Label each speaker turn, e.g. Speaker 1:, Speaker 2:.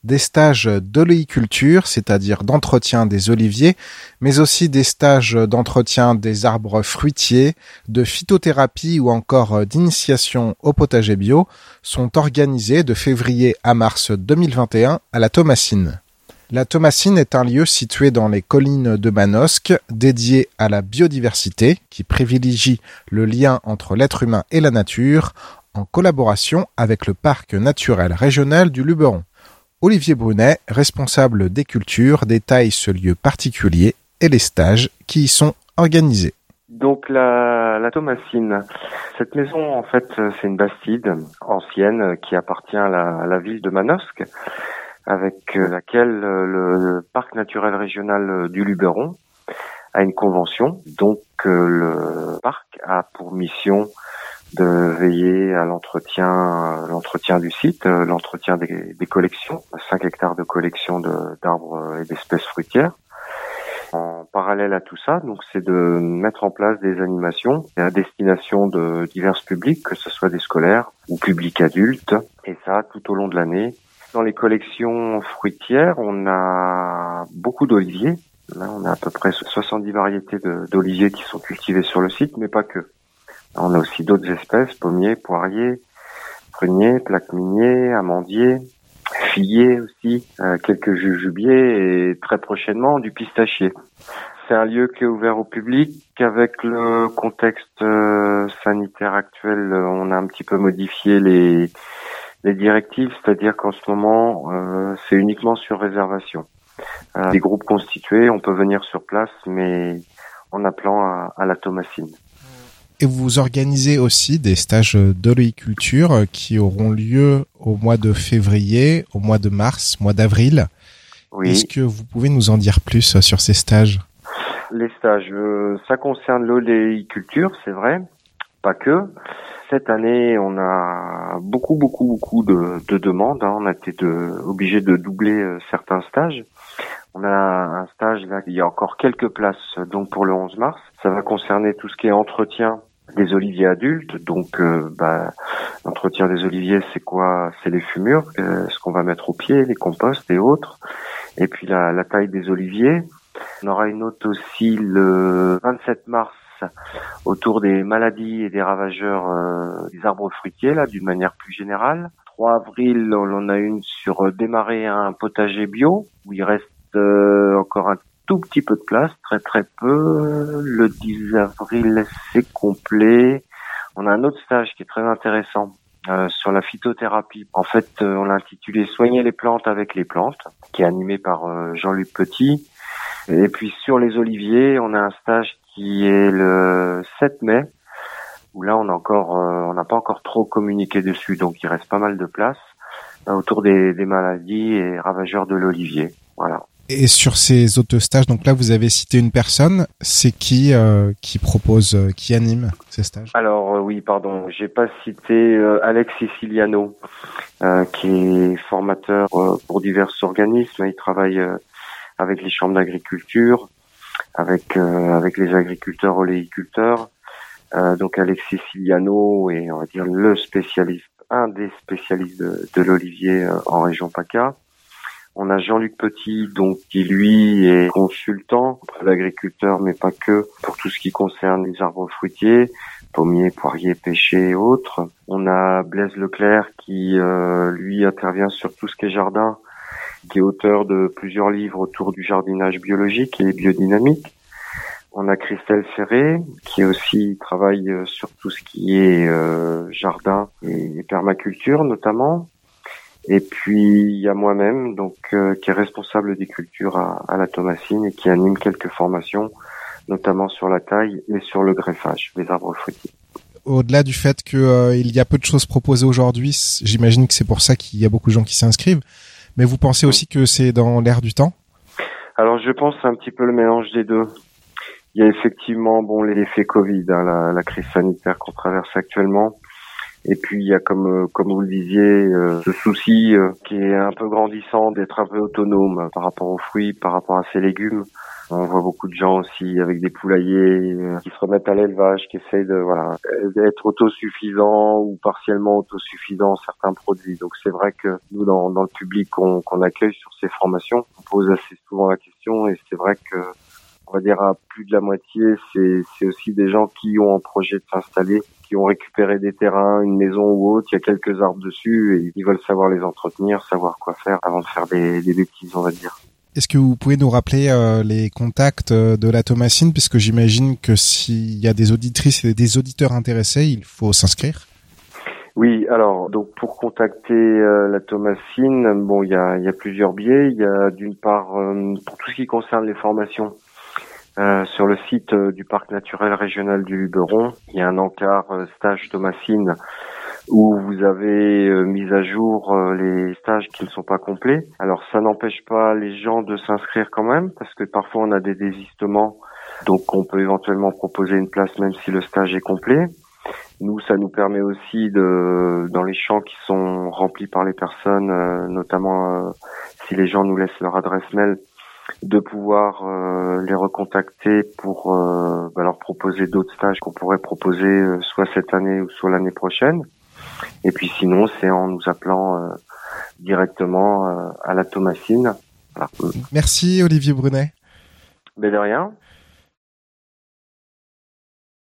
Speaker 1: des stages d'oléiculture, c'est-à-dire d'entretien des oliviers, mais aussi des stages d'entretien des arbres fruitiers, de phytothérapie ou encore d'initiation au potager bio sont organisés de février à mars 2021 à la Thomasine. La Thomasine est un lieu situé dans les collines de Manosque, dédié à la biodiversité, qui privilégie le lien entre l'être humain et la nature, en collaboration avec le parc naturel régional du Luberon. Olivier Brunet, responsable des cultures, détaille ce lieu particulier et les stages qui y sont organisés.
Speaker 2: Donc la Thomasine, cette maison en fait c'est une bastide ancienne qui appartient à la ville de Manosque, avec laquelle le parc naturel régional du Luberon a une convention. Donc le parc a pour mission de veiller à l'entretien du site, l'entretien des collections, 5 hectares de collection d'arbres et d'espèces fruitières. En parallèle à tout ça, donc c'est de mettre en place des animations à destination de divers publics, que ce soit des scolaires ou publics adultes, et ça tout au long de l'année. Dans les collections fruitières, on a beaucoup d'oliviers. Là, on a à peu près 70 variétés d'oliviers qui sont cultivés sur le site, mais pas que. On a aussi d'autres espèces, pommiers, poiriers, pruniers, plaques miniers, amandiers, figuiers aussi, quelques jujubiers et très prochainement du pistachier. C'est un lieu qui est ouvert au public. Avec le contexte sanitaire actuel, on a un petit peu modifié les directives, c'est-à-dire qu'en ce moment, c'est uniquement sur réservation. Des groupes constitués, on peut venir sur place, mais en appelant à la Thomasine.
Speaker 1: Et vous organisez aussi des stages d'oléiculture qui auront lieu au mois de février, au mois de mars, mois d'avril. Oui. Est-ce que vous pouvez nous en dire plus sur ces stages ?
Speaker 2: Les stages, ça concerne l'oléiculture, c'est vrai, pas que. Cette année, on a beaucoup de demandes. On a été obligé de doubler certains stages. On a un stage là, il y a encore quelques places donc pour le 11 mars. Ça va concerner tout ce qui est entretien des oliviers adultes. Donc, l'entretien des oliviers, c'est quoi ? C'est les fumures, ce qu'on va mettre au pied, les composts et autres. Et puis la taille des oliviers. On aura une autre aussi le 27 mars autour des maladies et des ravageurs des arbres fruitiers, là, d'une manière plus générale. 3 avril, on en a une sur démarrer un potager bio, où il reste encore un tout petit peu de place, très peu. Le 10 avril, c'est complet. On a un autre stage qui est très intéressant sur la phytothérapie. En fait, on l'a intitulé Soigner les plantes avec les plantes, qui est animé par Jean-Luc Petit. Et puis sur les oliviers, on a un stage qui est le 7 mai, où là on n'a pas encore trop communiqué dessus, donc il reste pas mal de place autour des maladies et ravageurs de l'olivier. Voilà.
Speaker 1: Et sur ces autres stages, donc là vous avez cité une personne, c'est qui propose, qui anime ces stages ?
Speaker 2: Alors oui, pardon, j'ai pas cité Alex Siciliano, qui est formateur pour divers organismes. Il travaille avec les chambres d'agriculture, avec les agriculteurs oléiculteurs. Donc Alexis Siciliano est, on va dire, un des spécialistes de l'olivier en région PACA. On a Jean-Luc Petit, donc, qui lui est consultant auprès d'agriculteurs, mais pas que, pour tout ce qui concerne les arbres fruitiers, pommiers, poiriers, pêchers et autres. On a Blaise Leclerc qui, lui, intervient sur tout ce qui est jardin, qui est auteur de plusieurs livres autour du jardinage biologique et biodynamique. On a Christelle Ferré, qui aussi travaille sur tout ce qui est jardin et permaculture notamment. Et puis il y a moi-même, donc qui est responsable des cultures à la Thomasine et qui anime quelques formations, notamment sur la taille et sur le greffage des arbres fruitiers.
Speaker 1: Au-delà du fait que il y a peu de choses proposées aujourd'hui, j'imagine que c'est pour ça qu'il y a beaucoup de gens qui s'inscrivent. Mais vous pensez aussi que c'est dans l'air du temps ?
Speaker 2: Alors je pense que c'est un petit peu le mélange des deux. Il y a effectivement l'effet Covid, la crise sanitaire qu'on traverse actuellement. Et puis il y a comme vous le disiez, ce souci qui est un peu grandissant d'être un peu autonome par rapport aux fruits, par rapport à ces légumes. On voit beaucoup de gens aussi avec des poulaillers qui se remettent à l'élevage, qui essayent d'être autosuffisants ou partiellement autosuffisants en certains produits. Donc c'est vrai que nous, dans le public qu'on accueille sur ces formations, on pose assez souvent la question, et c'est vrai que on va dire à plus de la moitié, c'est aussi des gens qui ont un projet de s'installer, qui ont récupéré des terrains, une maison ou autre, il y a quelques arbres dessus et ils veulent savoir les entretenir, savoir quoi faire avant de faire des bêtises, on va dire.
Speaker 1: Est-ce que vous pouvez nous rappeler les contacts de la Thomasine, puisque j'imagine que s'il y a des auditrices et des auditeurs intéressés, il faut s'inscrire?
Speaker 2: Oui, alors donc pour contacter la Thomasine, bon il y a plusieurs biais. Il y a d'une part pour tout ce qui concerne les formations. Sur le site du parc naturel régional du Luberon, il y a un encart stage Thomasine où vous avez mis à jour les stages qui ne sont pas complets. Alors ça n'empêche pas les gens de s'inscrire quand même, parce que parfois on a des désistements, donc on peut éventuellement proposer une place même si le stage est complet. Nous, ça nous permet aussi dans les champs qui sont remplis par les personnes, notamment si les gens nous laissent leur adresse mail, de pouvoir les recontacter pour leur proposer d'autres stages qu'on pourrait proposer soit cette année ou soit l'année prochaine. Et puis sinon, c'est en nous appelant directement à la Thomasine. Voilà.
Speaker 1: Merci Olivier Brunet.
Speaker 2: Mais de rien.